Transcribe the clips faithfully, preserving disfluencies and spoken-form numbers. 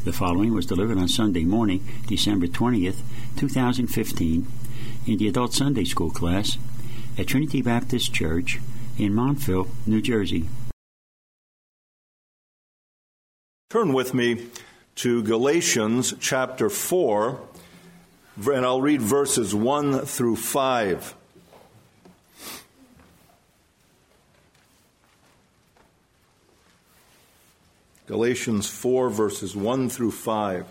The following was delivered on Sunday morning, December twentieth, two thousand fifteen, in the Adult Sunday School class at Trinity Baptist Church in Montville, New Jersey. Turn with me to Galatians chapter four, and I'll read verses one through five. Galatians four, verses one through five.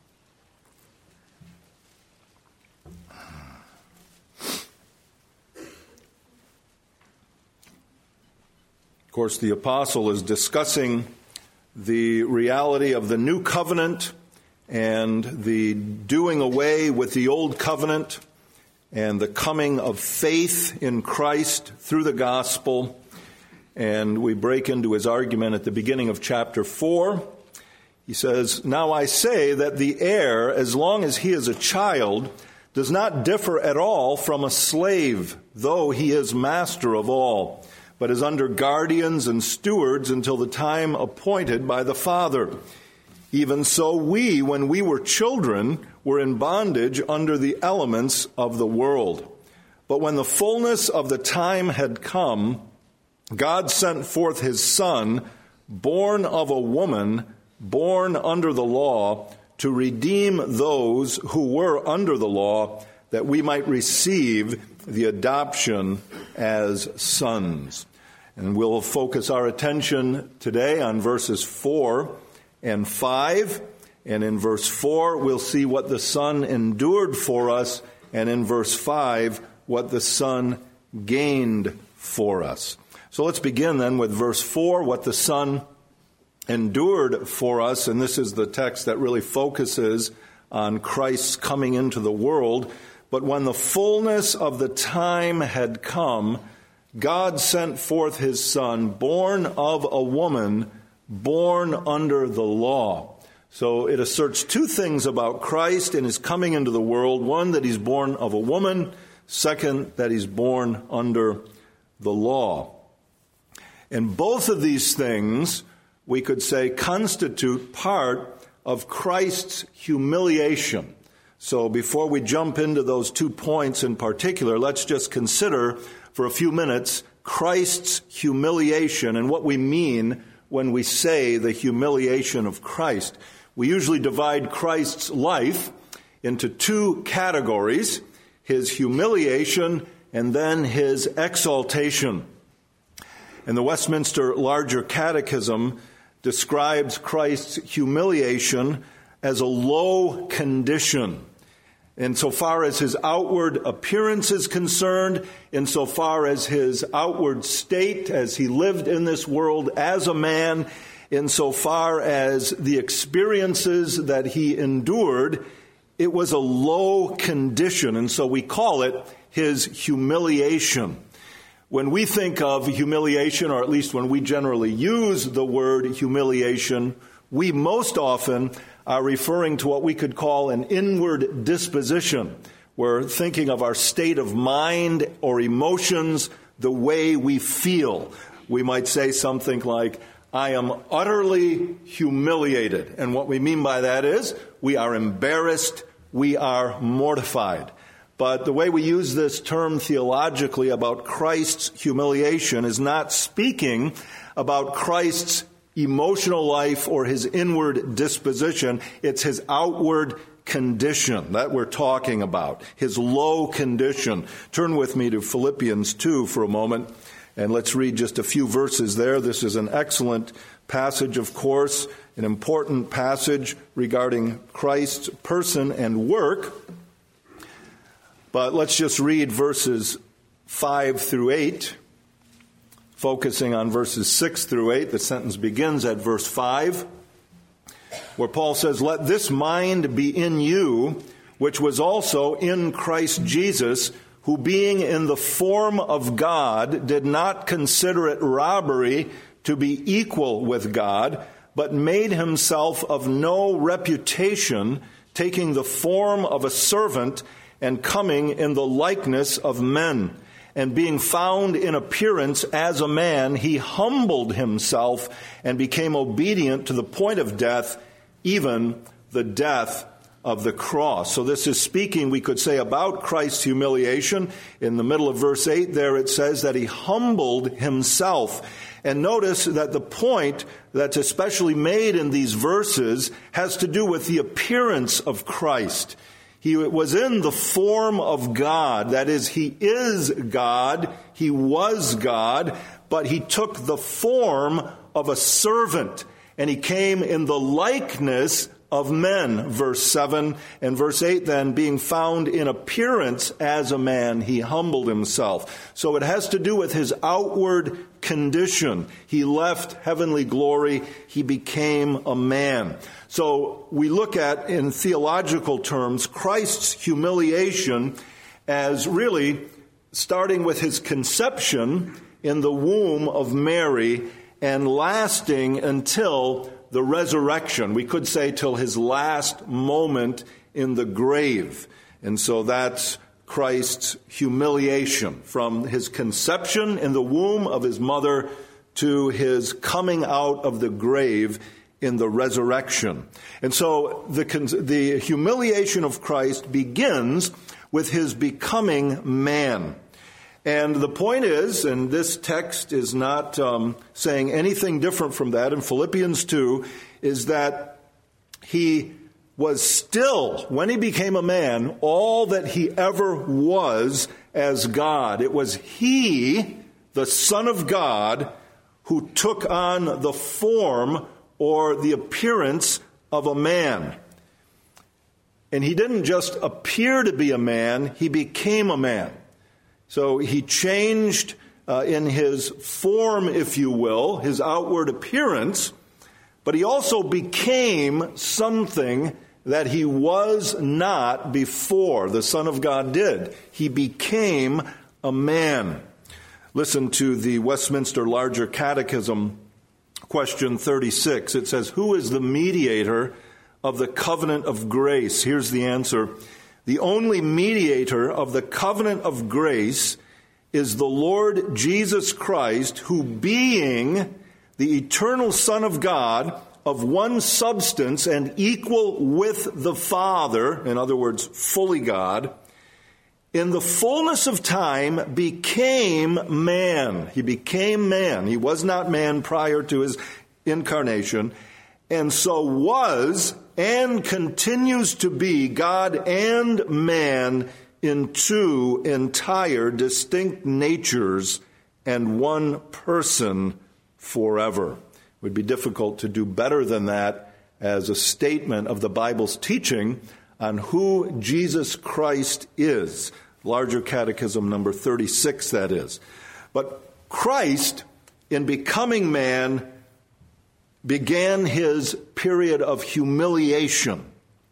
Of course, the apostle is discussing the reality of the new covenant and the doing away with the old covenant and the coming of faith in Christ through the gospel. And we break into his argument at the beginning of chapter four. He says, "Now I say that the heir, as long as he is a child, does not differ at all from a slave, though he is master of all, but is under guardians and stewards until the time appointed by the Father. Even so we, when we were children, were in bondage under the elements of the world. But when the fullness of the time had come, God sent forth his Son, born of a woman, born under the law, to redeem those who were under the law, that we might receive the adoption as sons." And we'll focus our attention today on verses four and five. And in verse four, we'll see what the Son endured for us, and in verse five, what the Son gained for us. So let's begin then with verse four, what the Son endured for us. And this is the text that really focuses on Christ's coming into the world. "But when the fullness of the time had come, God sent forth his Son, born of a woman, born under the law." So it asserts two things about Christ and his coming into the world. One, that he's born of a woman. Second, that he's born under the law. And both of these things, we could say, constitute part of Christ's humiliation. So before we jump into those two points in particular, let's just consider for a few minutes Christ's humiliation and what we mean when we say the humiliation of Christ. We usually divide Christ's life into two categories: his humiliation and then his exaltation. And the Westminster Larger Catechism describes Christ's humiliation as a low condition. Insofar as his outward appearance is concerned, insofar as his outward state as he lived in this world as a man, insofar as the experiences that he endured, it was a low condition. And so we call it his humiliation. When we think of humiliation, or at least when we generally use the word humiliation, we most often are referring to what we could call an inward disposition. We're thinking of our state of mind or emotions, the way we feel. We might say something like, "I am utterly humiliated." And what we mean by that is we are embarrassed, we are mortified. But the way we use this term theologically about Christ's humiliation is not speaking about Christ's emotional life or his inward disposition. It's his outward condition that we're talking about, his low condition. Turn with me to Philippians two for a moment, and let's read just a few verses there. This is an excellent passage, of course, an important passage regarding Christ's person and work. But let's just read verses five through eight, focusing on verses six through eight. The sentence begins at verse five, where Paul says, "Let this mind be in you, which was also in Christ Jesus, who being in the form of God did not consider it robbery to be equal with God, but made himself of no reputation, taking the form of a servant and coming in the likeness of men. And being found in appearance as a man, he humbled himself and became obedient to the point of death, even the death of the cross. So this is speaking, we could say, about Christ's humiliation. In the middle of verse eight there it says that he humbled himself. And notice that the point that's especially made in these verses has to do with the appearance of Christ. He was in the form of God. That is, he is God. He was God, but he took the form of a servant, and he came in the likeness of men, verse seven. And verse eight then, being found in appearance as a man, he humbled himself. So it has to do with his outward condition. He left heavenly glory. He became a man. So we look at, in theological terms, Christ's humiliation as really starting with his conception in the womb of Mary and lasting until the resurrection. We could say till his last moment in the grave. And so that's Christ's humiliation, from his conception in the womb of his mother to his coming out of the grave in the resurrection. And so the, the humiliation of Christ begins with his becoming man. And the point is, and this text is not um, saying anything different from that, in Philippians two, is that he was still, when he became a man, all that he ever was as God. It was he, the Son of God, who took on the form or the appearance of a man. And he didn't just appear to be a man, he became a man. So he changed uh, in his form, if you will, his outward appearance, but he also became something that he was not before the Son of God did. He became a man. Listen to the Westminster Larger Catechism, question thirty-six. It says, who is the mediator of the covenant of grace? Here's the answer. The only mediator of the covenant of grace is the Lord Jesus Christ, who being the eternal Son of God, of one substance and equal with the Father, in other words, fully God, in the fullness of time became man. He became man. He was not man prior to his incarnation, and so was and continues to be God and man in two entire distinct natures and one person forever. It would be difficult to do better than that as a statement of the Bible's teaching on who Jesus Christ is. Larger Catechism number thirty-six, that is. But Christ, in becoming man, began his period of humiliation.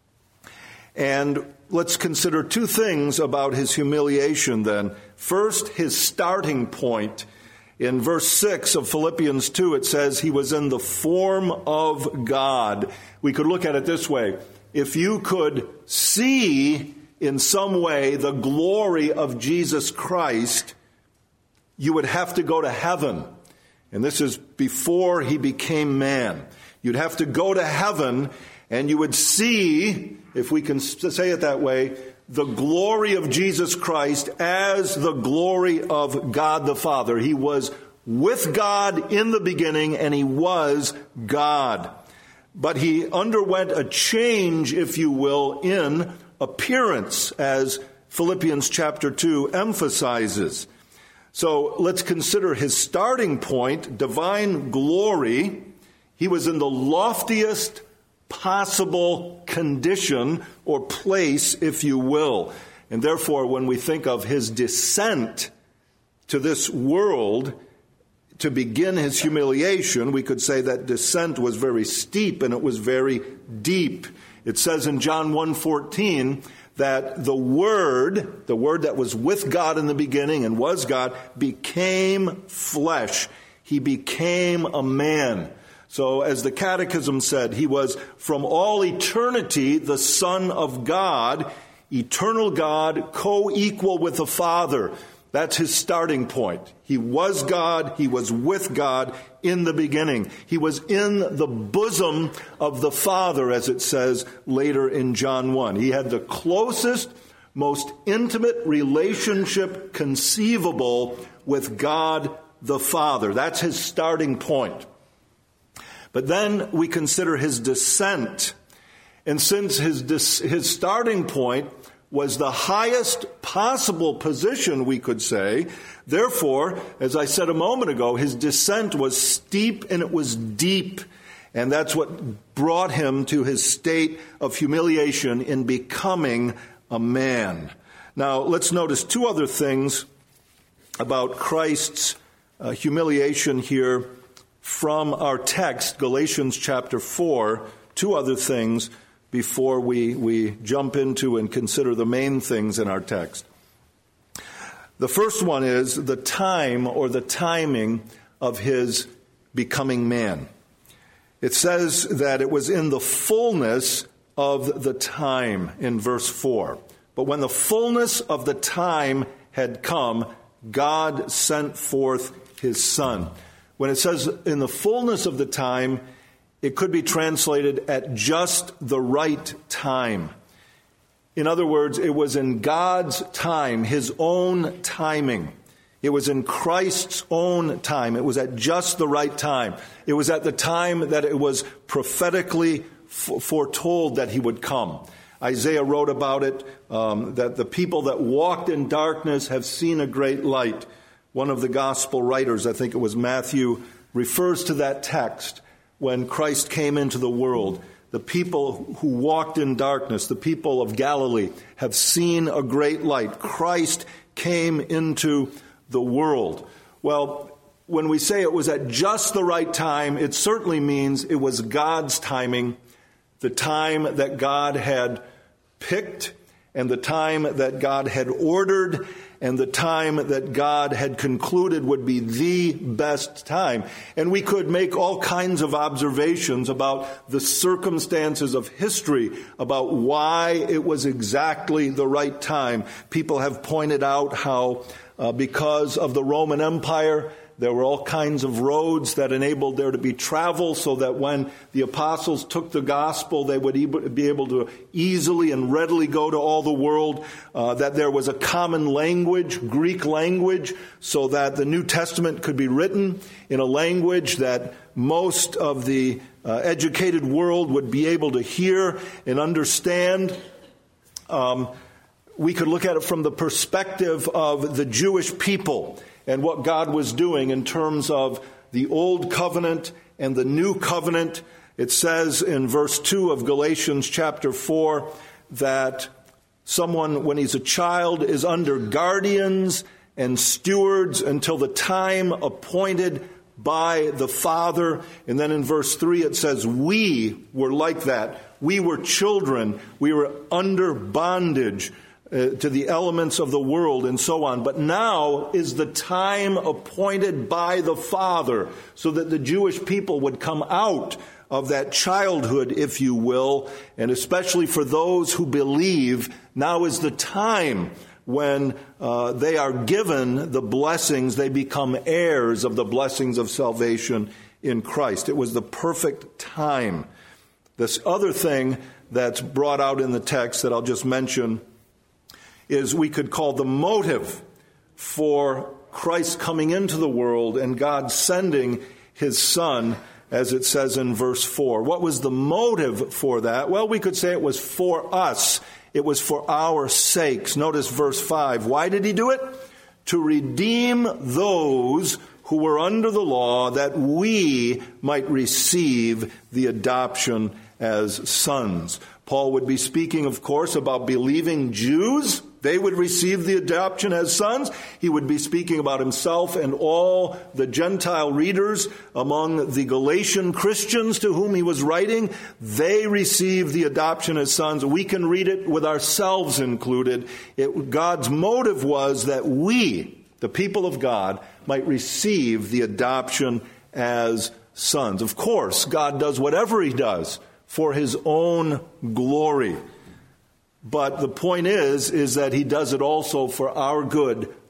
And let's consider two things about his humiliation then. First, his starting point. In verse six of Philippians two, it says he was in the form of God. We could look at it this way. If you could see in some way the glory of Jesus Christ, you would have to go to heaven. And this is before he became man. You'd have to go to heaven and you would see, if we can say it that way, the glory of Jesus Christ as the glory of God the Father. He was with God in the beginning and he was God. But he underwent a change, if you will, in appearance, as Philippians chapter two emphasizes. So let's consider his starting point, divine glory. He was in the loftiest possible condition or place, if you will. And therefore, when we think of his descent to this world to begin his humiliation, we could say that descent was very steep and it was very deep. It says in John one fourteen that the Word, the Word that was with God in the beginning and was God, became flesh. He became a man. So as the Catechism said, he was from all eternity the Son of God, eternal God, co-equal with the Father. That's his starting point. He was God. He was with God in the beginning. He was in the bosom of the Father, as it says later in John one. He had the closest, most intimate relationship conceivable with God the Father. That's his starting point. But then we consider his descent. And since his his starting point was the highest possible position, we could say, therefore, as I said a moment ago, his descent was steep and it was deep. And that's what brought him to his state of humiliation in becoming a man. Now, let's notice two other things about Christ's uh, humiliation here from our text, Galatians chapter four. Two other things before we, we jump into and consider the main things in our text. The first one is the time or the timing of his becoming man. It says that it was in the fullness of the time in verse four. But when the fullness of the time had come, God sent forth his Son. When it says in the fullness of the time, it could be translated at just the right time. In other words, it was in God's time, his own timing. It was in Christ's own time. It was at just the right time. It was at the time that it was prophetically f- foretold that he would come. Isaiah wrote about it, um, that the people that walked in darkness have seen a great light. One of the gospel writers, I think it was Matthew, refers to that text when Christ came into the world. The people who walked in darkness, the people of Galilee, have seen a great light. Christ came into the world. Well, when we say it was at just the right time, it certainly means it was God's timing, the time that God had picked, and the time that God had ordered, and the time that God had concluded would be the best time. And we could make all kinds of observations about the circumstances of history, about why it was exactly the right time. People have pointed out how uh, because of the Roman Empire, there were all kinds of roads that enabled there to be travel so that when the apostles took the gospel, they would be able to easily and readily go to all the world, uh, that there was a common language, Greek language, so that the New Testament could be written in a language that most of the uh, educated world would be able to hear and understand. Um, we could look at it from the perspective of the Jewish people and what God was doing in terms of the old covenant and the new covenant. It says in verse two of Galatians chapter four that someone, when he's a child, is under guardians and stewards until the time appointed by the Father. And then in verse three it says, we were like that. We were children. We were under bondage Uh, to the elements of the world and so on. But now is the time appointed by the Father so that the Jewish people would come out of that childhood, if you will, and especially for those who believe, now is the time when uh, they are given the blessings, they become heirs of the blessings of salvation in Christ. It was the perfect time. This other thing that's brought out in the text that I'll just mention is we could call the motive for Christ coming into the world and God sending his Son, as it says in verse four. What was the motive for that? Well, we could say it was for us. It was for our sakes. Notice verse five. Why did he do it? To redeem those who were under the law, that we might receive the adoption as sons. Paul would be speaking, of course, about believing Jews. They would receive the adoption as sons. He would be speaking about himself and all the Gentile readers among the Galatian Christians to whom he was writing. They received the adoption as sons. We can read it with ourselves included. It, God's motive was that we, the people of God, might receive the adoption as sons. Of course, God does whatever he does for his own glory. But the point is, is that he does it also for our good,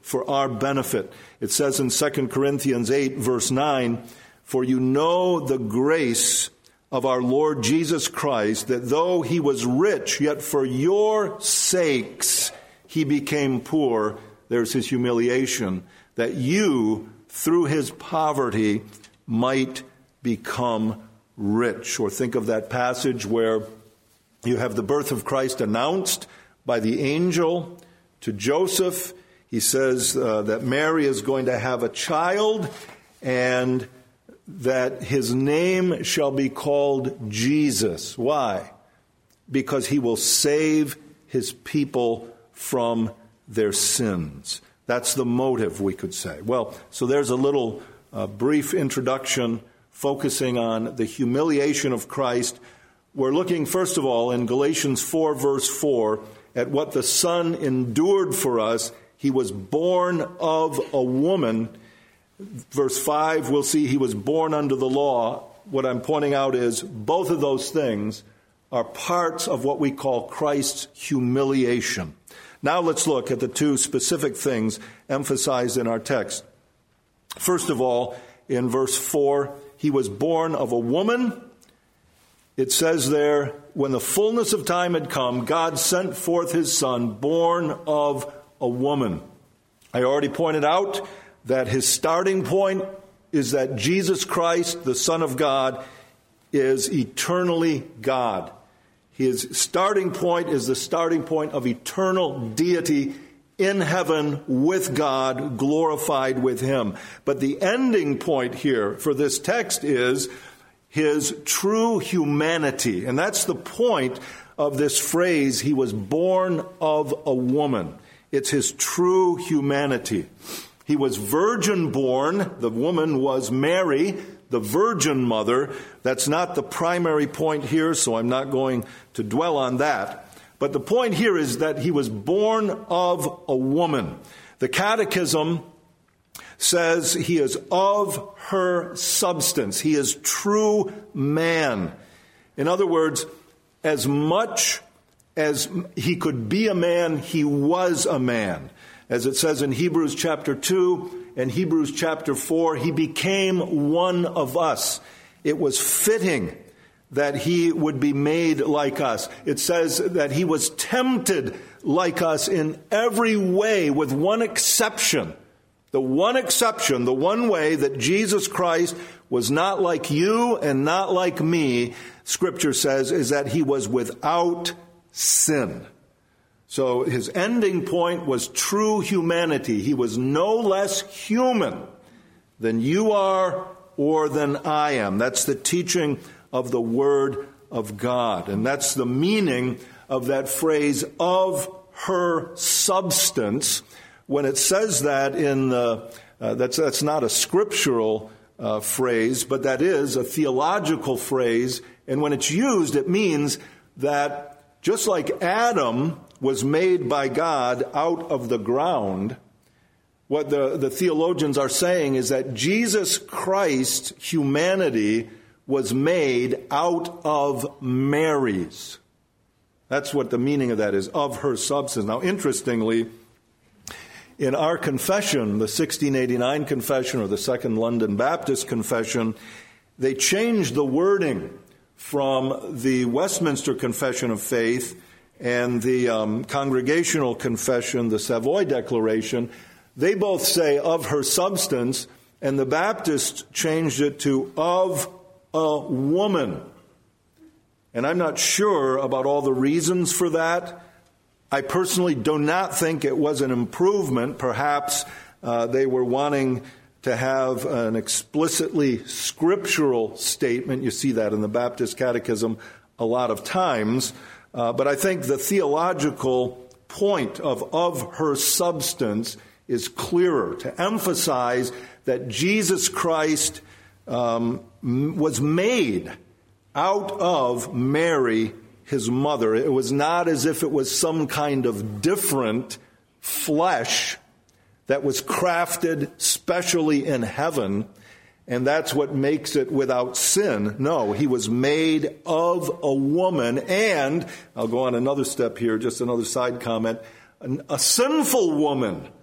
for our benefit. It says in Second Corinthians eight, verse nine, "For you know the grace of our Lord Jesus Christ, that though he was rich, yet for your sakes he became poor." There's his humiliation. "That you, through his poverty, might become rich." Or think of that passage where you have the birth of Christ announced by the angel to Joseph. He says uh, that Mary is going to have a child, and that his name shall be called Jesus. Why? Because he will save his people from their sins. That's the motive, we could say. Well, so there's a little uh, brief introduction focusing on the humiliation of Christ. We're looking, first of all, in Galatians four, verse four, at what the Son endured for us. He was born of a woman. Verse five, we'll see he was born under the law. What I'm pointing out is both of those things are parts of what we call Christ's humiliation. Now let's look at the two specific things emphasized in our text. First of all, in verse four, he was born of a woman. It says there, when the fullness of time had come, God sent forth his Son, born of a woman. I already pointed out that his starting point is that Jesus Christ, the Son of God, is eternally God. His starting point is the starting point of eternal deity in heaven with God, glorified with him. But the ending point here for this text is his true humanity. And that's the point of this phrase, he was born of a woman. It's his true humanity. He was virgin born. The woman was Mary, the virgin mother. That's not the primary point here, so I'm not going to dwell on that. But the point here is that he was born of a woman. The Catechism says he is of her substance. He is true man. In other words, as much as he could be a man, he was a man. As it says in Hebrews chapter two and Hebrews chapter four, he became one of us. It was fitting that he would be made like us. It says that he was tempted like us in every way, with one exception. The one exception, the one way that Jesus Christ was not like you and not like me, Scripture says, is that he was without sin. So his ending point was true humanity. He was no less human than you are or than I am. That's the teaching of the Word of God. And that's the meaning of that phrase, of her substance. When it says that in the, uh, that's, that's not a scriptural uh, phrase, but that is a theological phrase. And when it's used, it means that just like Adam was made by God out of the ground, what the, the theologians are saying is that Jesus Christ's humanity was made out of Mary's. That's what the meaning of that is, of her substance. Now, interestingly, in our confession, the sixteen eighty-nine confession or the Second London Baptist confession, they changed the wording from the Westminster Confession of Faith and the um, Congregational Confession, the Savoy Declaration. They both say of her substance, and the Baptists changed it to of a woman. And I'm not sure about all the reasons for that. I personally do not think it was an improvement. Perhaps uh, they were wanting to have an explicitly scriptural statement. You see that in the Baptist Catechism a lot of times. Uh, but I think the theological point of of her substance is clearer, to emphasize that Jesus Christ um, was made out of Mary, his mother. It was not as if it was some kind of different flesh that was crafted specially in heaven, and that's what makes it without sin. No, he was made of a woman, and, I'll go on another step here, just another side comment, a sinful woman.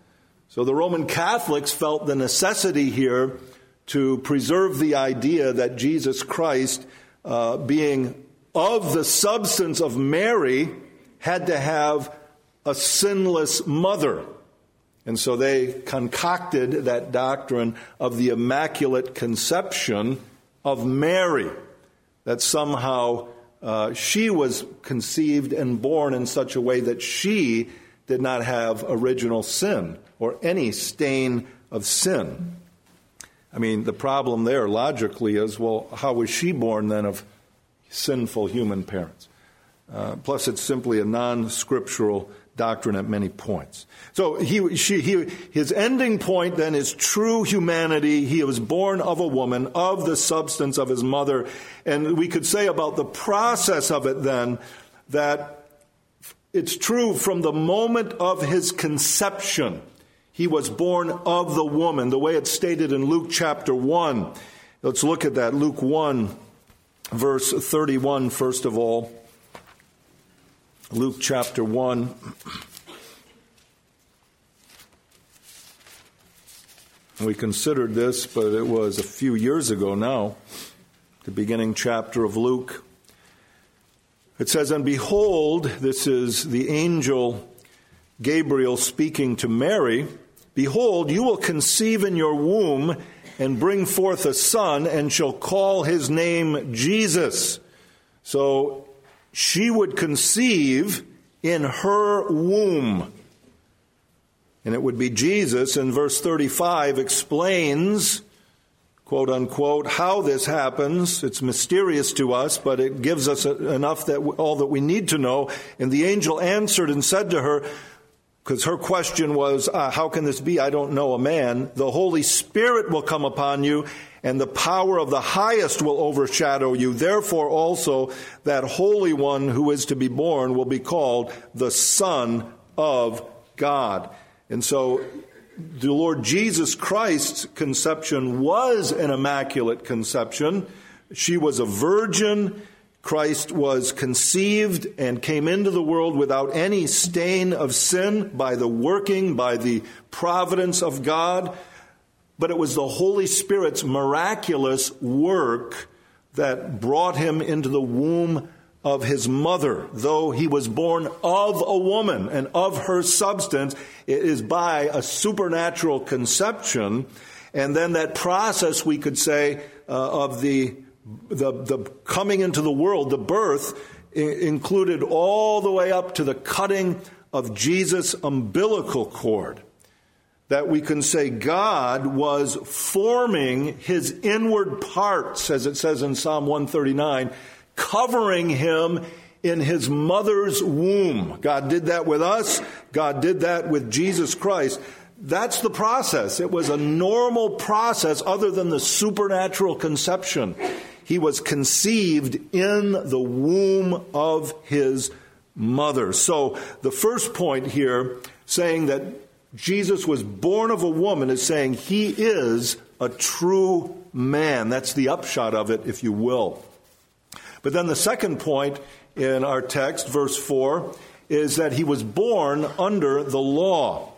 So the Roman Catholics felt the necessity here to preserve the idea that Jesus Christ, uh, being of the substance of Mary, had to have a sinless mother. And so they concocted that doctrine of the Immaculate Conception of Mary, that somehow uh, she was conceived and born in such a way that she did not have original sin or any stain of sin. I mean, the problem there logically is, well, how was she born then of sinful human parents? Uh, plus, it's simply a non-scriptural doctrine at many points. So he, she, he, his ending point then is true humanity. He was born of a woman, of the substance of his mother. And we could say about the process of it then that it's true from the moment of his conception. He was born of the woman, the way it's stated in Luke chapter one. Let's look at that. Luke one, verse thirty-one, first of all. Luke chapter one. We considered this, but it was a few years ago now, the beginning chapter of Luke. It says, "And behold," this is the angel Gabriel speaking to Mary, "behold, you will conceive in your womb and bring forth a son, and shall call his name Jesus." So she would conceive in her womb. And it would be Jesus. And verse thirty-five explains, quote unquote, how this happens. It's mysterious to us, but it gives us enough that all that we need to know. And the angel answered and said to her, because her question was, uh, how can this be? I don't know a man. "The Holy Spirit will come upon you, and the power of the highest will overshadow you. Therefore also that Holy One who is to be born will be called the Son of God." And so the Lord Jesus Christ's conception was an immaculate conception. She was a virgin. Christ was conceived and came into the world without any stain of sin by the working, by the providence of God. But it was the Holy Spirit's miraculous work that brought him into the womb of his mother. Though he was born of a woman and of her substance, it is by a supernatural conception. And then that process, we could say, uh, of the, the the coming into the world, the birth, I- included all the way up to the cutting of Jesus' umbilical cord. That we can say God was forming his inward parts, as it says in Psalm one thirty-nine, covering him in his mother's womb. God did that with us. God did that with Jesus Christ. That's the process. It was a normal process other than the supernatural conception. He was conceived in the womb of his mother. So the first point here, saying that Jesus was born of a woman, is saying he is a true man. That's the upshot of it, if you will. But then the second point in our text, verse four, is that he was born under the law.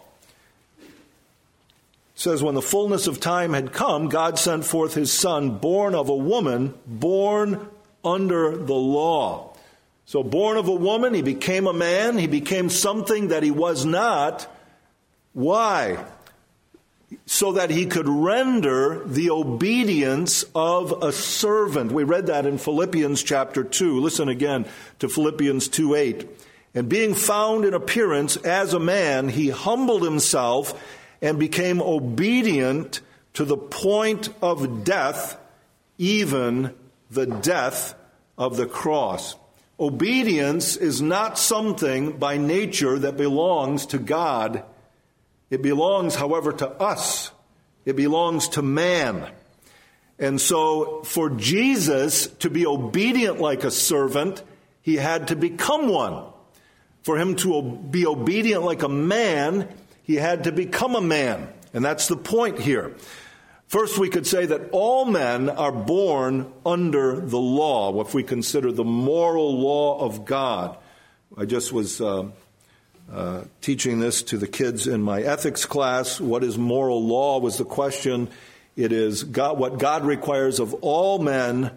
It says, "When the fullness of time had come, God sent forth his son, born of a woman, born under the law." So born of a woman, he became a man. He became something that he was not. Why? So that he could render the obedience of a servant. We read that in Philippians chapter two. Listen again to Philippians two eight. "And being found in appearance as a man, he humbled himself and became obedient to the point of death, even the death of the cross." Obedience is not something by nature that belongs to God. It belongs, however, to us. It belongs to man. And so for Jesus to be obedient like a servant, he had to become one. For him to be obedient like a man, he had to become a man. And that's the point here. First, we could say that all men are born under the law, if we consider the moral law of God. I just was uh, uh, teaching this to the kids in my ethics class. What is moral law was the question. It is God, what God requires of all men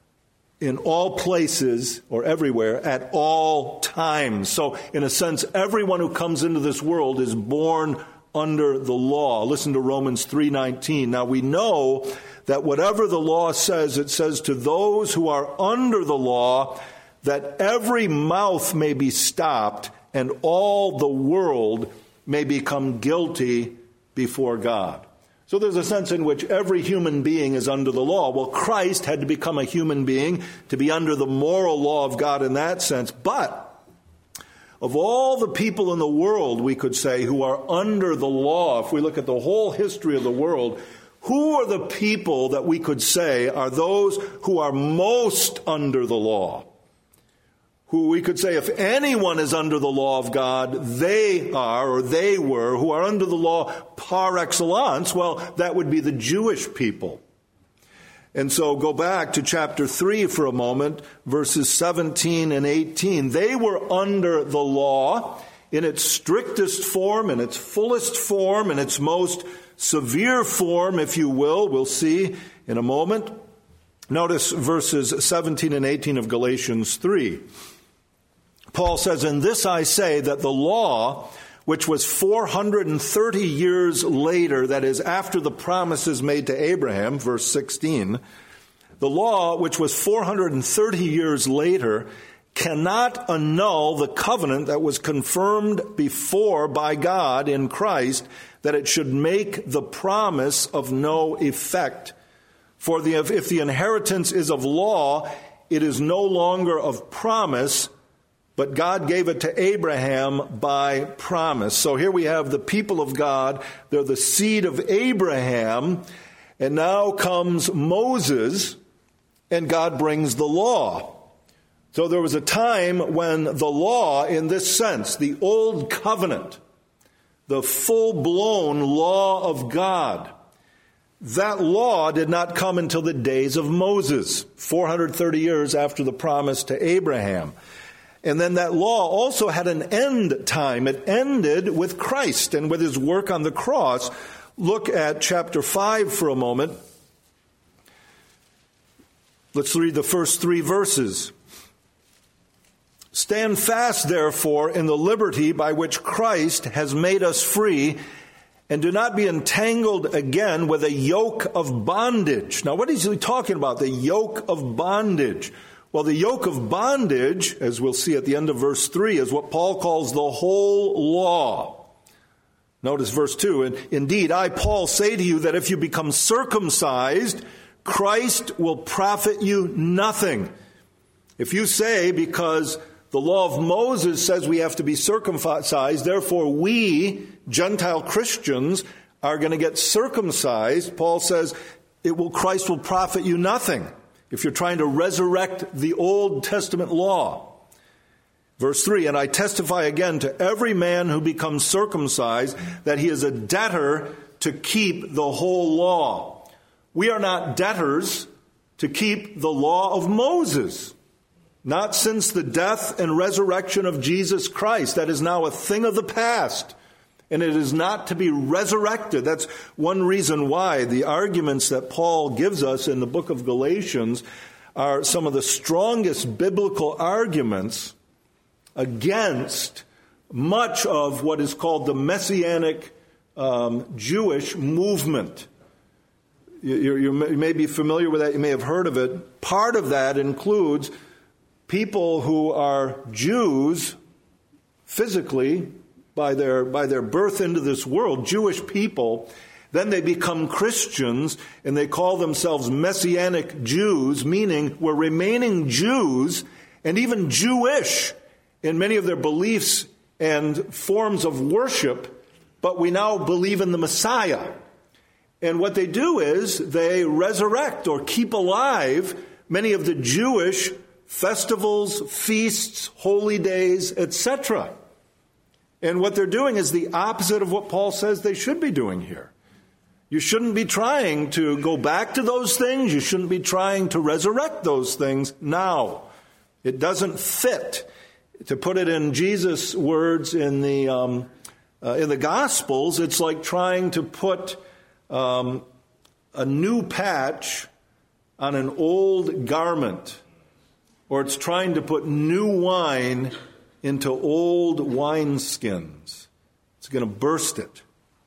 in all places or everywhere at all times. So, in a sense, everyone who comes into this world is born under the law. Listen to Romans three nineteen. Now, we know that whatever the law says, it says to those who are under the law that every mouth may be stopped and all the world may become guilty before God. So there's a sense in which every human being is under the law. Well, Christ had to become a human being to be under the moral law of God in that sense. But of all the people in the world, we could say, who are under the law, if we look at the whole history of the world, who are the people that we could say are those who are most under the law? Who we could say if anyone is under the law of God, they are, or they were, who are under the law par excellence, well, that would be the Jewish people. And so go back to chapter three for a moment, verses seventeen and eighteen. They were under the law in its strictest form, in its fullest form, in its most severe form, if you will. We'll see in a moment. Notice verses seventeen and eighteen of Galatians three. Paul says, "In this I say that the law, which was four hundred thirty years later, that is, after the promises made to Abraham," verse sixteen, "the law, which was four hundred thirty years later, cannot annul the covenant that was confirmed before by God in Christ, that it should make the promise of no effect. For the, if the inheritance is of law, it is no longer of promise, but God gave it to Abraham by promise." So here we have the people of God. They're the seed of Abraham. And now comes Moses, and God brings the law. So there was a time when the law, in this sense, the old covenant, the full-blown law of God, that law did not come until the days of Moses, four hundred thirty years after the promise to Abraham. And then that law also had an end time. It ended with Christ and with his work on the cross. Look at chapter five for a moment. Let's read the first three verses. "Stand fast, therefore, in the liberty by which Christ has made us free, and do not be entangled again with a yoke of bondage." Now, what is he talking about? The yoke of bondage. Well, the yoke of bondage, as we'll see at the end of verse three, is what Paul calls the whole law. Notice verse two. "And indeed, I, Paul, say to you that if you become circumcised, Christ will profit you nothing." If you say, because the law of Moses says we have to be circumcised, therefore we, Gentile Christians, are going to get circumcised, Paul says it will, Christ will profit you nothing if you're trying to resurrect the Old Testament law. Verse three, "And I testify again to every man who becomes circumcised that he is a debtor to keep the whole law." We are not debtors to keep the law of Moses. Not since the death and resurrection of Jesus Christ. That is now a thing of the past. And it is not to be resurrected. That's one reason why the arguments that Paul gives us in the book of Galatians are some of the strongest biblical arguments against much of what is called the Messianic um, Jewish movement. You, you may be familiar with that. You may have heard of it. Part of that includes people who are Jews physically, by their by their birth into this world, Jewish people, then they become Christians and they call themselves Messianic Jews, meaning we're remaining Jews and even Jewish in many of their beliefs and forms of worship, but we now believe in the Messiah. And what they do is they resurrect or keep alive many of the Jewish festivals, feasts, holy days, et cetera. And what they're doing is the opposite of what Paul says they should be doing here. You shouldn't be trying to go back to those things. You shouldn't be trying to resurrect those things now. It doesn't fit To put it in Jesus' words in the um, uh, in the Gospels, it's like trying to put um, a new patch on an old garment, or it's trying to put new wine into old wineskins. It's going to burst it.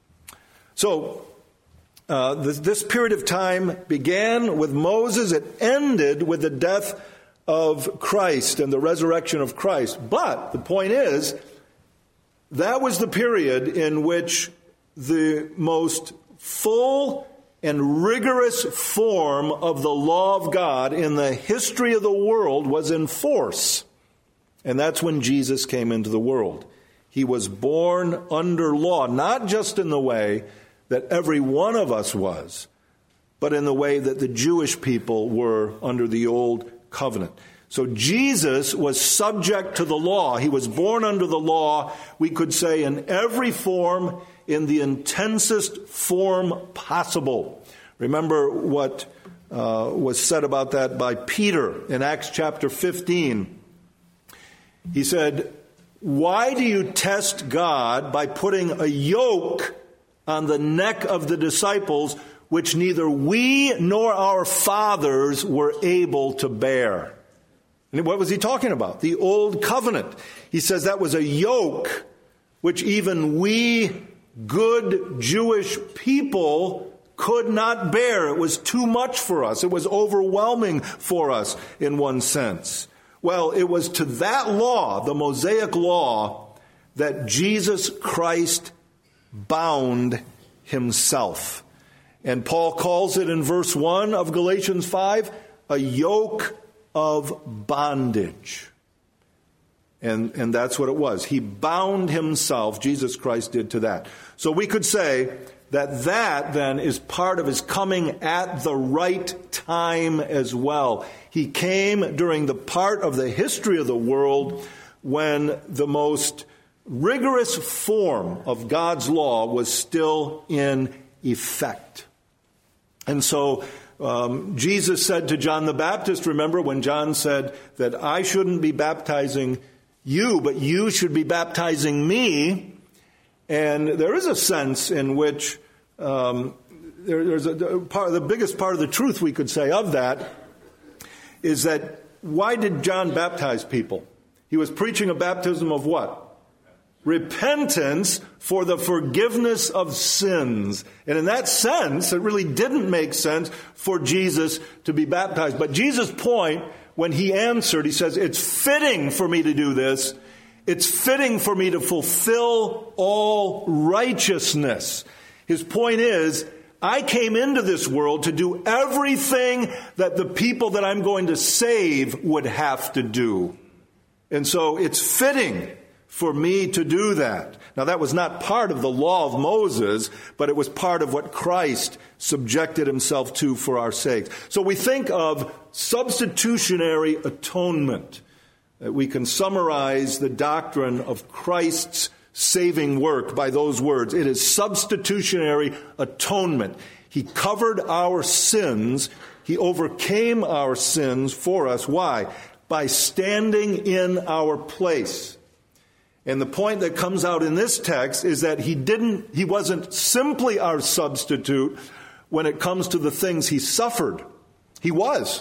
So uh, this, this period of time began with Moses. It ended with the death of Christ and the resurrection of Christ. But the point is, that was the period in which the most full and rigorous form of the law of God in the history of the world was in force. And that's when Jesus came into the world. He was born under law, not just in the way that every one of us was, but in the way that the Jewish people were under the old covenant. So Jesus was subject to the law. He was born under the law, we could say, in every form, in the intensest form possible. Remember what uh, was said about that by Peter in Acts chapter fifteen. He said, "Why do you test God by putting a yoke on the neck of the disciples, which neither we nor our fathers were able to bear?" And what was he talking about? The old covenant. He says that was a yoke which even we good Jewish people could not bear. It was too much for us. It was overwhelming for us in one sense. Well, it was to that law, the Mosaic law, that Jesus Christ bound himself. And Paul calls it in verse one of Galatians five, a yoke of bondage. And, and that's what it was. He bound himself, Jesus Christ did, to that. So we could say that that then is part of his coming at the right time as well. He came during the part of the history of the world when the most rigorous form of God's law was still in effect. And so um, Jesus said to John the Baptist, remember when John said that I shouldn't be baptizing you, but you should be baptizing me. And there is a sense in which um, there, there's a, a part, the biggest part of the truth we could say of that is that why did John baptize people? He was preaching a baptism of what? Repentance for the forgiveness of sins. And in that sense, it really didn't make sense for Jesus to be baptized. But Jesus' point, when he answered, he says, it's fitting for me to do this. It's fitting for me to fulfill all righteousness. His point is, I came into this world to do everything that the people that I'm going to save would have to do. And so it's fitting for me to do that. Now, that was not part of the law of Moses, but it was part of what Christ subjected himself to for our sakes. So we think of substitutionary atonement. We can summarize the doctrine of Christ's saving work by those words. It is substitutionary atonement. He covered our sins. He overcame our sins for us. Why? By standing in our place. And the point that comes out in this text is that he didn't, he wasn't simply our substitute when it comes to the things he suffered. He was.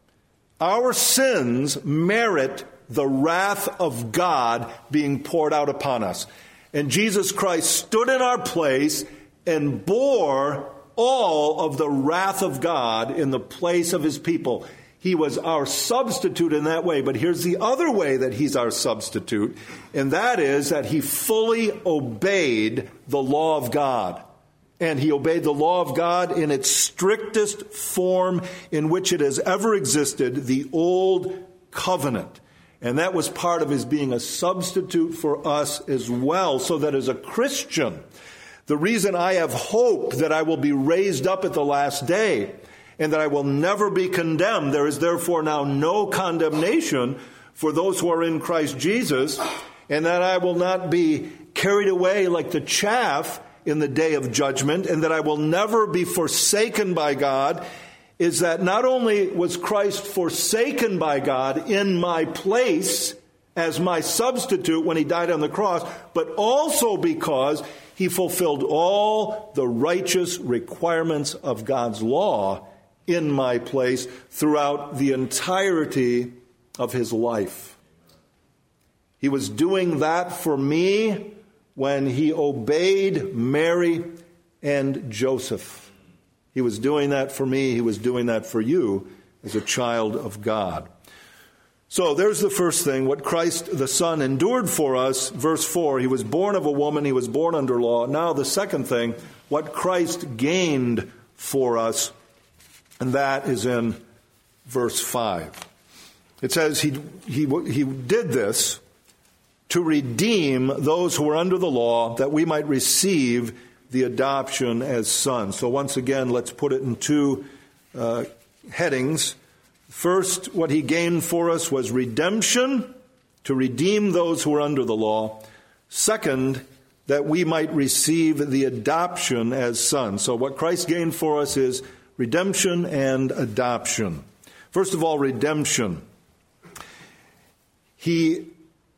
Our sins merit the wrath of God being poured out upon us. And Jesus Christ stood in our place and bore all of the wrath of God in the place of his people. He was our substitute in that way. But here's the other way that he's our substitute, and that is that he fully obeyed the law of God. And he obeyed the law of God in its strictest form in which it has ever existed, the old covenant. And that was part of his being a substitute for us as well, so that as a Christian, the reason I have hope that I will be raised up at the last day and that I will never be condemned, there is therefore now no condemnation for those who are in Christ Jesus, and that I will not be carried away like the chaff in the day of judgment, and that I will never be forsaken by God, is that not only was Christ forsaken by God in my place as my substitute when he died on the cross, but also because he fulfilled all the righteous requirements of God's law in my place throughout the entirety of his life. He was doing that for me when he obeyed Mary and Joseph. He was doing that for me. He was doing that for you as a child of God. So there's the first thing, what Christ the Son endured for us. Verse four, he was born of a woman, he was born under law. Now the second thing, what Christ gained for us, and that is in verse five. It says he, he, he did this to redeem those who were under the law, that we might receive the adoption as sons. So once again, let's put it in two uh, headings. First, what he gained for us was redemption, to redeem those who are under the law. Second, that we might receive the adoption as sons. So what Christ gained for us is redemption and adoption. First of all, redemption. He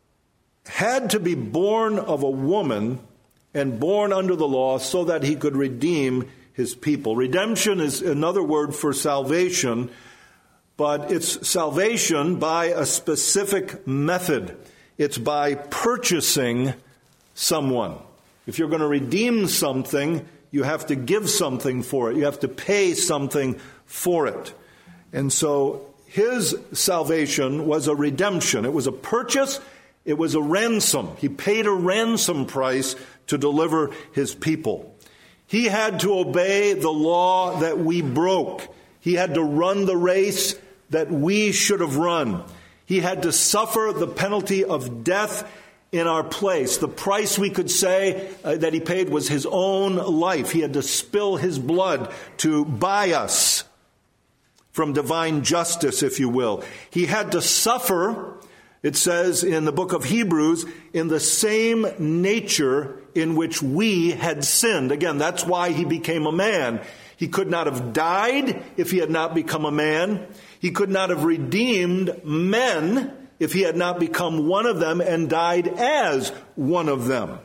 had to be born of a woman and born under the law so that he could redeem his people. Redemption is another word for salvation, but it's salvation by a specific method. It's by purchasing someone. If you're going to redeem something, you have to give something for it. You have to pay something for it. And so his salvation was a redemption. It was a purchase. It was a ransom. He paid a ransom price to deliver his people. He had to obey the law that we broke. He had to run the race that we should have run. He had to suffer the penalty of death in our place. The price, we could say, uh, that he paid was his own life. He had to spill his blood to buy us from divine justice, if you will. He had to suffer, it says in the book of Hebrews, in the same nature in which we had sinned. Again, that's why he became a man. He could not have died if he had not become a man. He could not have redeemed men if he had not become one of them and died as one of them.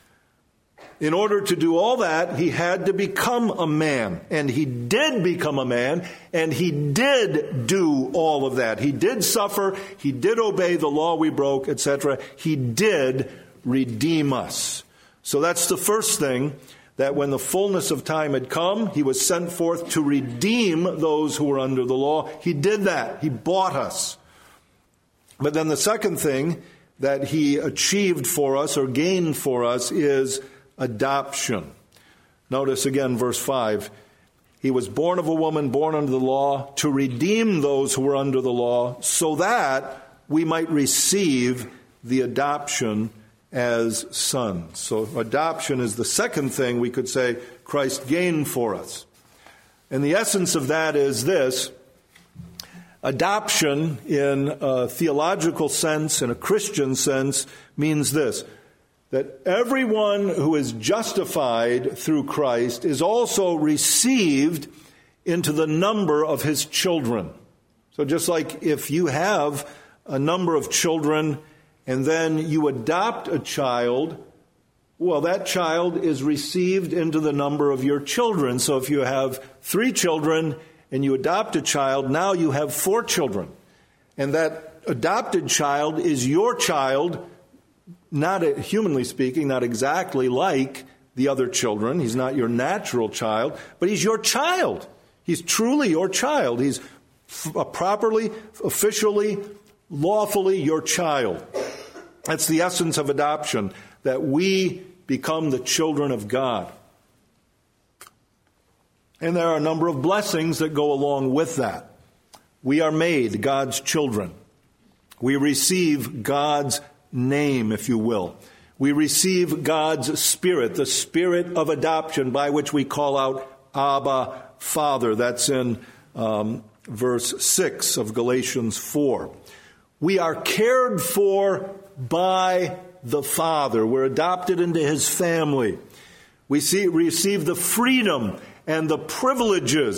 In order to do all that, he had to become a man. And he did become a man, and he did do all of that. He did suffer, he did obey the law we broke, et cetera. He did redeem us. So that's the first thing, that when the fullness of time had come, he was sent forth to redeem those who were under the law. He did that. He bought us. But then the second thing that he achieved for us or gained for us is adoption. Notice again verse five. He was born of a woman, born under the law, to redeem those who were under the law, so that we might receive the adoption as sons. So adoption is the second thing we could say Christ gained for us. And the essence of that is this. Adoption in a theological sense, in a Christian sense, means this, that everyone who is justified through Christ is also received into the number of his children. So just like if you have a number of children and then you adopt a child, well, that child is received into the number of your children. So if you have three children and you adopt a child, now you have four children. And that adopted child is your child, not humanly speaking, not exactly like the other children. He's not your natural child, but he's your child. He's truly your child. He's f- properly, officially, lawfully your child. That's the essence of adoption, that we become the children of God. And there are a number of blessings that go along with that. We are made God's children. We receive God's name, if you will. We receive God's Spirit, the Spirit of adoption, by which we call out Abba, Father. That's in um, verse six of Galatians four. We are cared for by the Father. We're adopted into his family. We see, receive the freedom and the privileges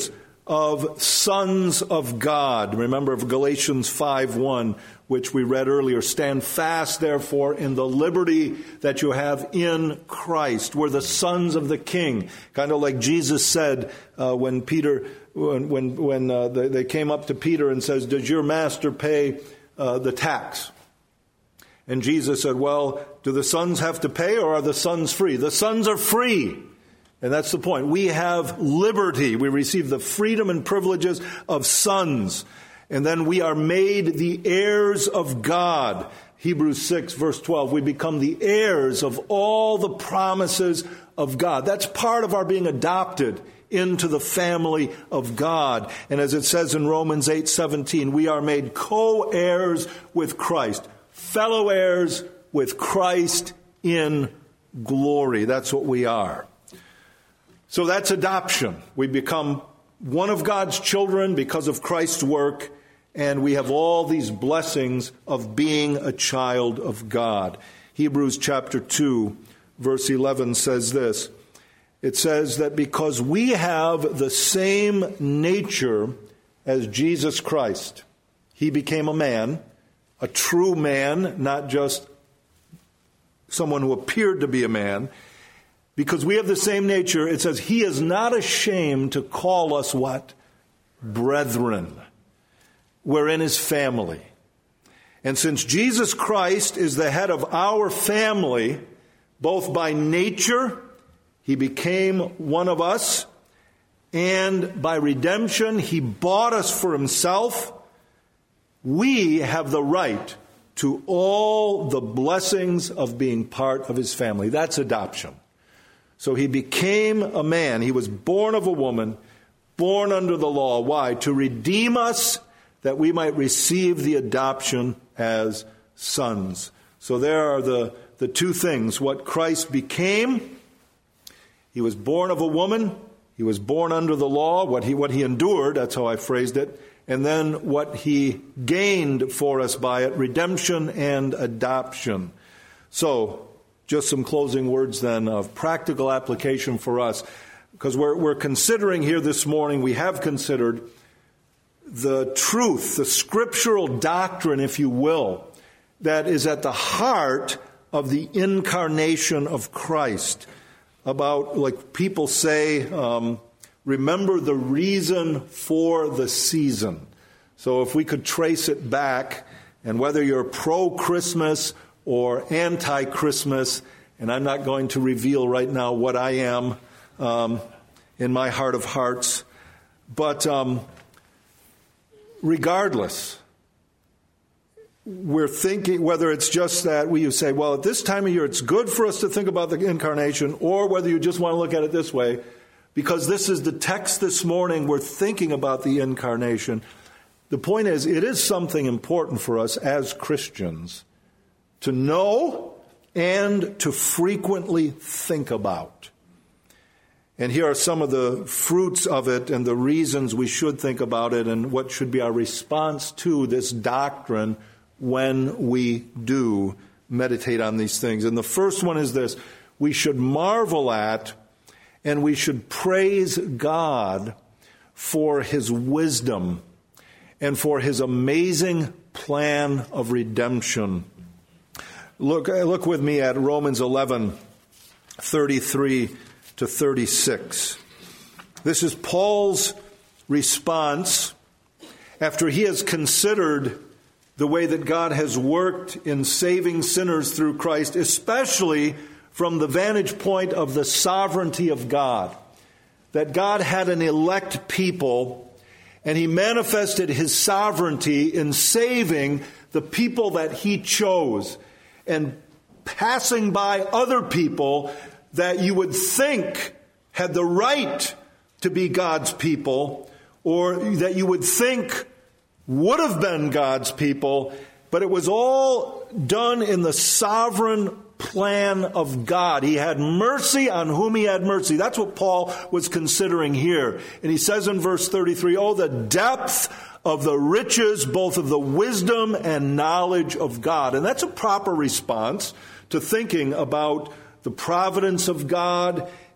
of sons of God. Remember Galatians five one, which we read earlier. Stand fast, therefore, in the liberty that you have in Christ. We're the sons of the King. Kind of like Jesus said uh, when Peter, when when, when uh, they, they came up to Peter and says, "Does your master pay uh, the tax?" And Jesus said, "Well, do the sons have to pay, or are the sons free?" The sons are free. And that's the point. We have liberty. We receive the freedom and privileges of sons. And then we are made the heirs of God. Hebrews six, verse twelve. We become the heirs of all the promises of God. That's part of our being adopted into the family of God. And as it says in Romans eight seventeen, we are made co-heirs with Christ, fellow heirs with Christ in glory. That's what we are. So that's adoption. We become one of God's children because of Christ's work, and we have all these blessings of being a child of God. Hebrews chapter two, verse eleven says this. It says that because we have the same nature as Jesus Christ, he became a man, a true man, not just someone who appeared to be a man. Because we have the same nature, it says, he is not ashamed to call us what? Brethren. We're in his family. And since Jesus Christ is the head of our family, both by nature, he became one of us, and by redemption, he bought us for himself, we have the right to all the blessings of being part of his family. That's adoption. So he became a man. He was born of a woman, born under the law. Why? To redeem us, that we might receive the adoption as sons. So there are the, the two things. What Christ became, he was born of a woman. He was born under the law. What he, what he endured, that's how I phrased it. And then what he gained for us by it, redemption and adoption. So, just some closing words then of practical application for us. Because we're, we're considering here this morning, we have considered the truth, the scriptural doctrine, if you will, that is at the heart of the incarnation of Christ. About, like people say, um, remember the reason for the season. So if we could trace it back, and whether you're pro-Christmas or anti-Christmas, and I'm not going to reveal right now what I am um, in my heart of hearts, but um, regardless, we're thinking, whether it's just that we say, well, at this time of year it's good for us to think about the incarnation, or whether you just want to look at it this way, because this is the text this morning, we're thinking about the incarnation. The point is, it is something important for us as Christians to know and to frequently think about. And here are some of the fruits of it and the reasons we should think about it and what should be our response to this doctrine when we do meditate on these things. And the first one is this: we should marvel at and we should praise God for his wisdom and for his amazing plan of redemption. Look, look with me at Romans eleven, thirty-three to thirty-six. This is Paul's response after he has considered the way that God has worked in saving sinners through Christ, especially from the vantage point of the sovereignty of God. That God had an elect people, and he manifested his sovereignty in saving the people that he chose, and passing by other people that you would think had the right to be God's people, or that you would think would have been God's people, but it was all done in the sovereign plan of God. He had mercy on whom he had mercy. That's what Paul was considering here. And he says in verse thirty-three, oh, the depth of the riches, both of the wisdom and knowledge of God. And that's a proper response to thinking about the providence of God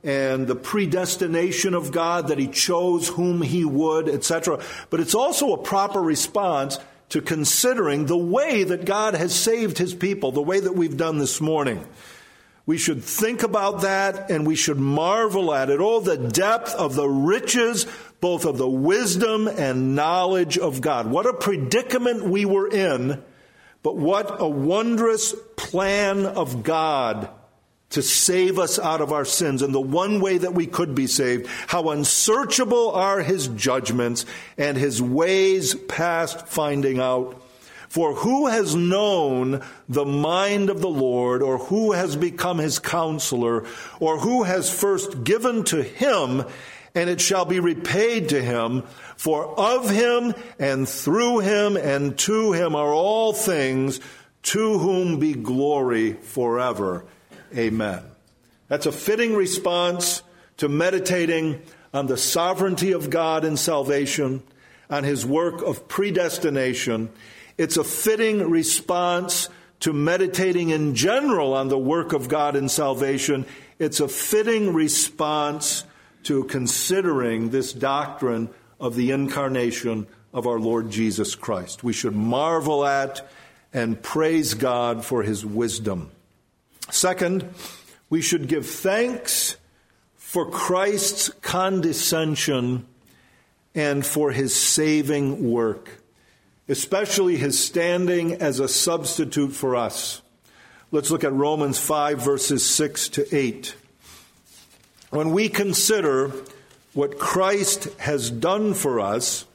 and the predestination of God, that he chose whom he would, et cetera. But it's also a proper response to considering the way that God has saved his people, the way that we've done this morning. We should think about that, and we should marvel at it. Oh, the depth of the riches, both of the wisdom and knowledge of God. What a predicament we were in, but what a wondrous plan of God to save us out of our sins, and the one way that we could be saved. How unsearchable are his judgments, and his ways past finding out. For who has known the mind of the Lord, or who has become his counselor, or who has first given to him, and it shall be repaid to him? For of him, and through him, and to him are all things, to whom be glory forever. Amen. That's a fitting response to meditating on the sovereignty of God in salvation, on his work of predestination. It's a fitting response to meditating in general on the work of God in salvation. It's a fitting response to considering this doctrine of the incarnation of our Lord Jesus Christ. We should marvel at and praise God for his wisdom. Second, we should give thanks for Christ's condescension and for his saving work, especially his standing as a substitute for us. Let's look at Romans five, verses six to eight. When we consider what Christ has done for us,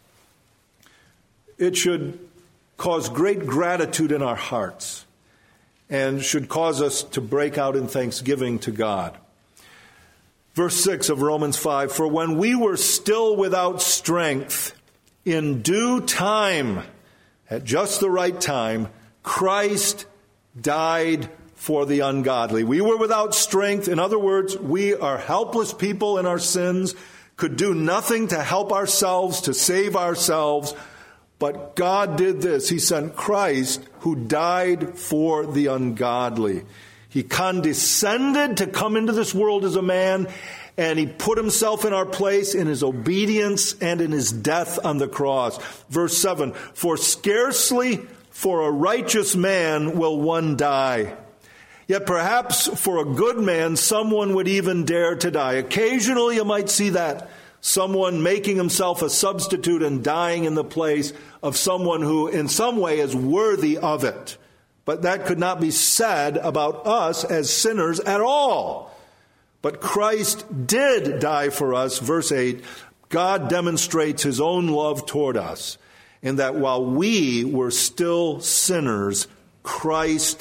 it should cause great gratitude in our hearts, and should cause us to break out in thanksgiving to God. Verse six of Romans five, for when we were still without strength, in due time, at just the right time, Christ died for the ungodly. We were without strength. In other words, we are helpless people in our sins, could do nothing to help ourselves, to save ourselves. But God did this. He sent Christ, who died for the ungodly. He condescended to come into this world as a man, and he put himself in our place in his obedience and in his death on the cross. Verse seven, for scarcely for a righteous man will one die. Yet perhaps for a good man, someone would even dare to die. Occasionally you might see that. Someone making himself a substitute and dying in the place of someone who in some way is worthy of it. But that could not be said about us as sinners at all. But Christ did die for us. Verse eight, God demonstrates his own love toward us in that while we were still sinners, Christ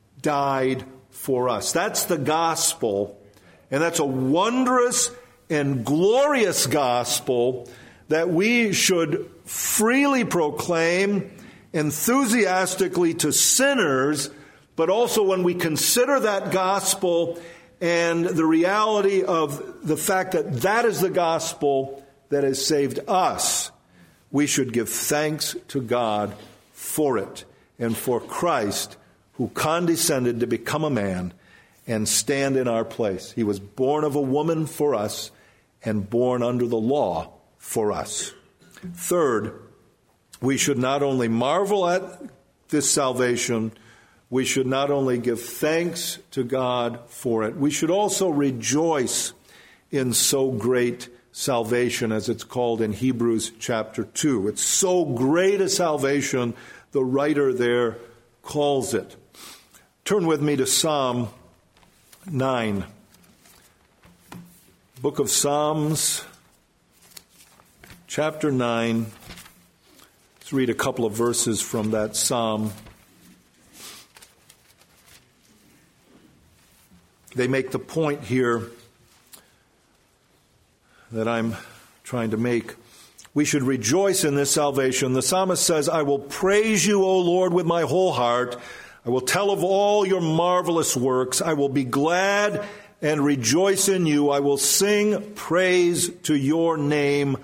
died for us. That's the gospel, and that's a wondrous and glorious gospel that we should freely proclaim enthusiastically to sinners, but also when we consider that gospel and the reality of the fact that that is the gospel that has saved us, we should give thanks to God for it and for Christ, who condescended to become a man and stand in our place. He was born of a woman for us and born under the law for us. Third, we should not only marvel at this salvation, we should not only give thanks to God for it, we should also rejoice in so great salvation, as it's called in Hebrews chapter two. It's so great a salvation, the writer there calls it. Turn with me to Psalm nine. Book of Psalms, chapter nine. Let's read a couple of verses from that psalm. They make the point here that I'm trying to make. We should rejoice in this salvation. The psalmist says, I will praise you, O Lord, with my whole heart. I will tell of all your marvelous works. I will be glad and rejoice in you. I will sing praise to your name,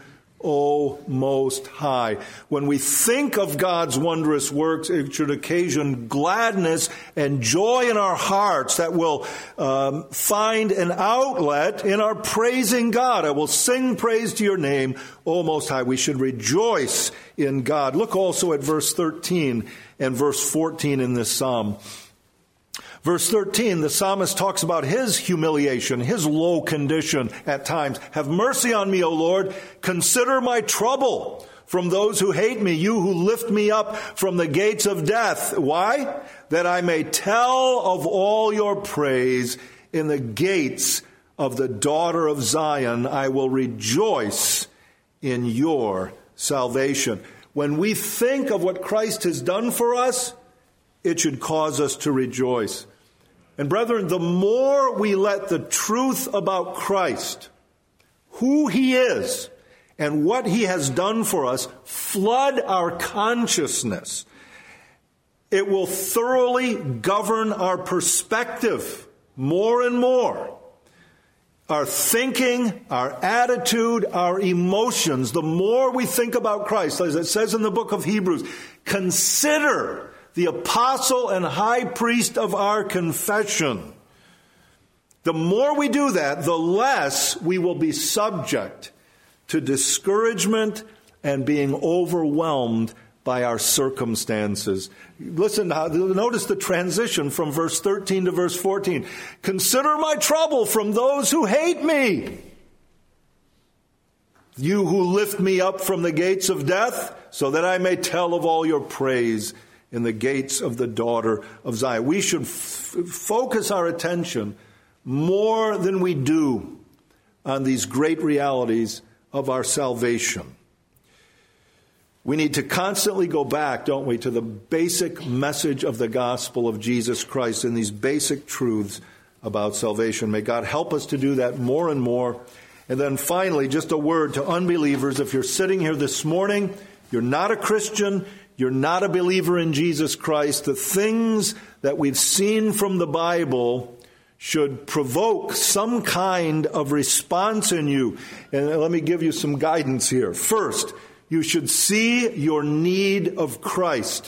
O Most High. When we think of God's wondrous works, it should occasion gladness and joy in our hearts that will um, find an outlet in our praising God. I will sing praise to your name, O Most High. We should rejoice in God. Look also at verse thirteen and verse fourteen in this psalm. Verse thirteen, the psalmist talks about his humiliation, his low condition at times. Have mercy on me, O Lord. Consider my trouble from those who hate me, you who lift me up from the gates of death. Why? That I may tell of all your praise in the gates of the daughter of Zion. I will rejoice in your salvation. When we think of what Christ has done for us, it should cause us to rejoice. And brethren, the more we let the truth about Christ, who he is, and what he has done for us, flood our consciousness, it will thoroughly govern our perspective more and more. Our thinking, our attitude, our emotions, the more we think about Christ, as it says in the book of Hebrews, consider the apostle and high priest of our confession. The more we do that, the less we will be subject to discouragement and being overwhelmed by our circumstances. Listen, notice the transition from verse thirteen to verse fourteen. Consider my trouble from those who hate me. You who lift me up from the gates of death, so that I may tell of all your praise in the gates of the daughter of Zion. We should f- focus our attention more than we do on these great realities of our salvation. We need to constantly go back, don't we, to the basic message of the gospel of Jesus Christ and these basic truths about salvation. May God help us to do that more and more. And then finally, just a word to unbelievers. If you're sitting here this morning, you're not a Christian, you're not a believer in Jesus Christ, the things that we've seen from the Bible should provoke some kind of response in you. And let me give you some guidance here. First, you should see your need of Christ.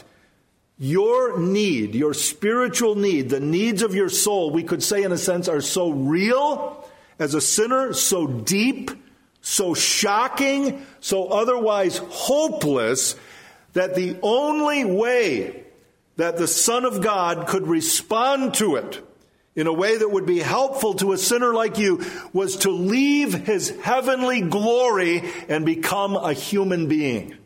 Your need, your spiritual need, the needs of your soul, we could say in a sense, are so real as a sinner, so deep, so shocking, so otherwise hopeless, that the only way that the Son of God could respond to it in a way that would be helpful to a sinner like you was to leave his heavenly glory and become a human being.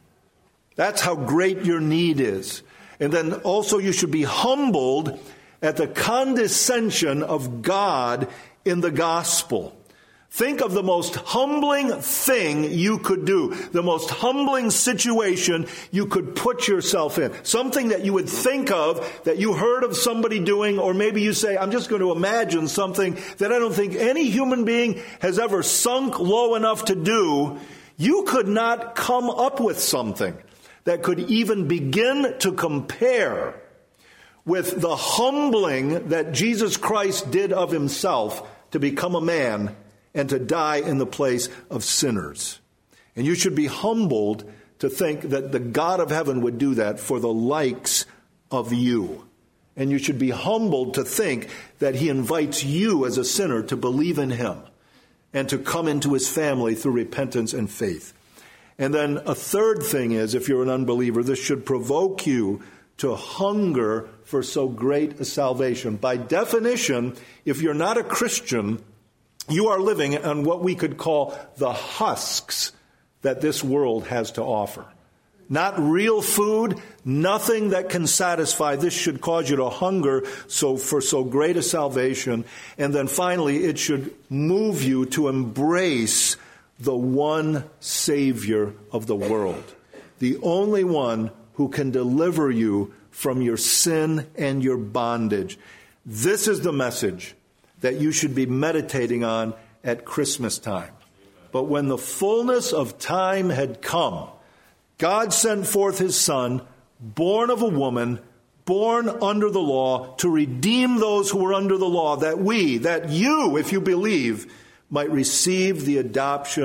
That's how great your need is. And then also you should be humbled at the condescension of God in the gospel. Think of the most humbling thing you could do, the most humbling situation you could put yourself in. Something that you would think of, that you heard of somebody doing, or maybe you say, I'm just going to imagine something that I don't think any human being has ever sunk low enough to do. You could not come up with something that could even begin to compare with the humbling that Jesus Christ did of himself to become a man and to die in the place of sinners. And you should be humbled to think that the God of heaven would do that for the likes of you. And you should be humbled to think that he invites you as a sinner to believe in him and to come into his family through repentance and faith. And then a third thing is, if you're an unbeliever, this should provoke you to hunger for so great a salvation. By definition, if you're not a Christian, you are living on what we could call the husks that this world has to offer. Not real food, nothing that can satisfy. This should cause you to hunger so for so great a salvation. And then finally, it should move you to embrace the one Savior of the world, the only one who can deliver you from your sin and your bondage. This is the message that you should be meditating on at Christmas time. But when the fullness of time had come, God sent forth his Son, born of a woman, born under the law, to redeem those who were under the law, that we, that you, if you believe, might receive the adoption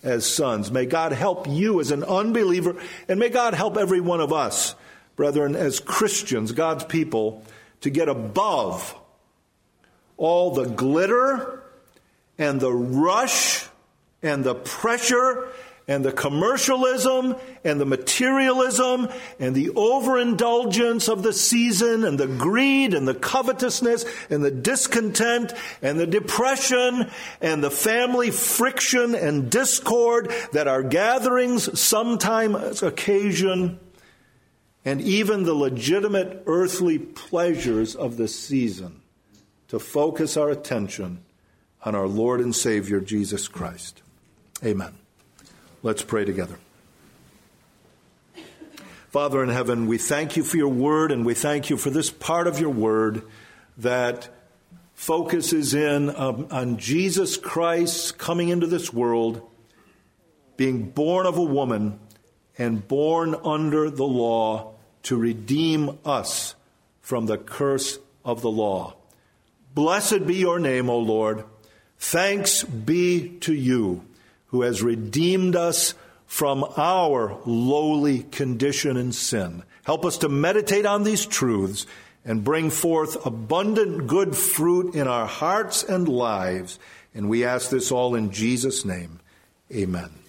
as sons. May God help you as an unbeliever, and may God help every one of us, brethren, as Christians, God's people, to get above all the glitter and the rush and the pressure and the commercialism and the materialism and the overindulgence of the season and the greed and the covetousness and the discontent and the depression and the family friction and discord that our gatherings sometimes occasion, and even the legitimate earthly pleasures of the season, to focus our attention on our Lord and Savior, Jesus Christ. Amen. Let's pray together. Father in heaven, we thank you for your word, and we thank you for this part of your word that focuses in um, on Jesus Christ coming into this world, being born of a woman and born under the law to redeem us from the curse of the law. Blessed be your name, O Lord. Thanks be to you, who has redeemed us from our lowly condition and sin. Help us to meditate on these truths and bring forth abundant good fruit in our hearts and lives. And we ask this all in Jesus' name. Amen.